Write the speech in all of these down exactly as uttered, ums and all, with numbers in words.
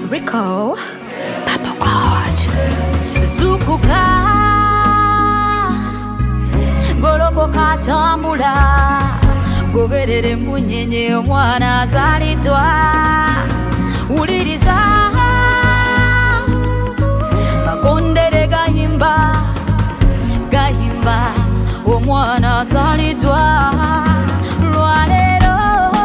Rico, Papa God, Zukuka, Goloko katambula, goberere munyenye omwana azalidwa, uliriza, magondere gahimba, gahimba, omwana azalidwa, lwalero,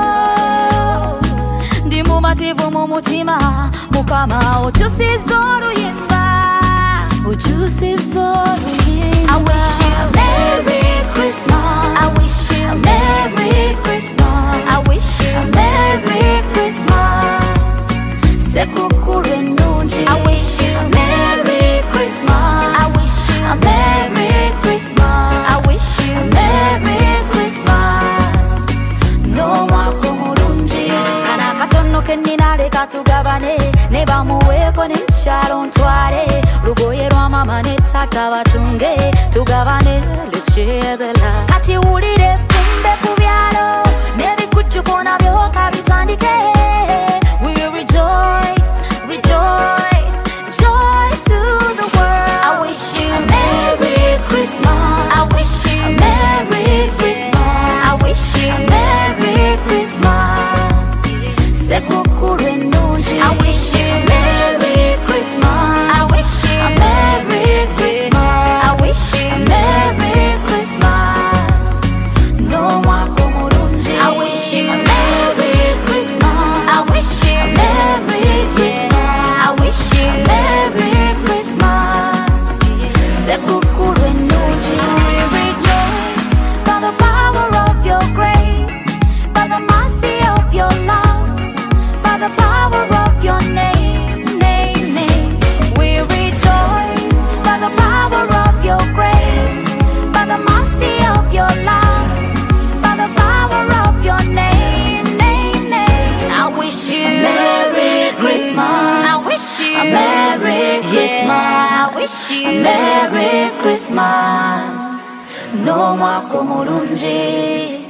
ndi mumativu mu mutima, mukama okyusiza oluyimba, okyusiza oluyimba. I wish you a Merry Christmas. I wish you a Merry Christmas. I wish you a Merry Christmas. Sekukuru ennungi. I wish you a Merry Christmas. I wish you a Merry Christmas. I wish you a Merry Christmas. No mwaka omulungi. Kana katono kenina leka tugabane, ne bamuweeko n'enkyalo ntwale, lugoye lwa mama ne taata batunge, tugabane, let's share the love. Kati wulire fumbe ku byalo, n'ebikujjuko nabyo kabitandike. We rejoice, rejoice, joy to the world. I wish you a Merry Christmas. I wish you a Merry Christmas. I wish you a Merry Christmas. Sekukuru ennungi. I wish you a Merry Christmas. I wish you a Merry Christmas. I wish you a Merry Christmas. No mwaka omulungi. I wish you a Merry Christmas. I wish you a Merry Christmas. I wish you a Merry Christmas. Sekukuru ennungi. We rejoice by the power of your grace, by the mercy of your love, by the power of your name, name, name. We rejoice by the power of your grace, by the mercy of your love, by the power of your name, name, name. I wish you a Merry Christmas. I wish you a Merry Christmas. I wish you a Merry Christmas. No mwaka omulungi.